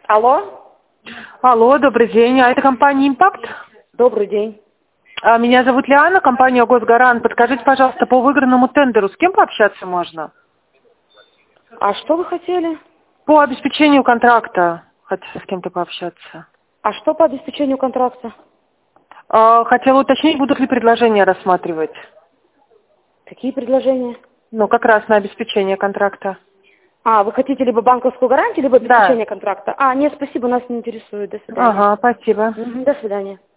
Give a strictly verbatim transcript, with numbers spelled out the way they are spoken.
Алло? Алло, добрый день. А это компания «Импакт»? Добрый день. А, Меня зовут Лиана, компания «Госгарант». Подскажите, пожалуйста, по выигранному тендеру с кем пообщаться можно? А что вы хотели? По обеспечению контракта хотела с кем-то пообщаться. А что по обеспечению контракта? А, Хотела уточнить, будут ли предложения рассматривать. Какие предложения? Ну, как раз на обеспечение контракта. А, вы хотите либо банковскую гарантию, либо Да. обеспечение контракта? А, нет, спасибо, нас не интересует. До свидания. Ага, спасибо. Мгм, до свидания.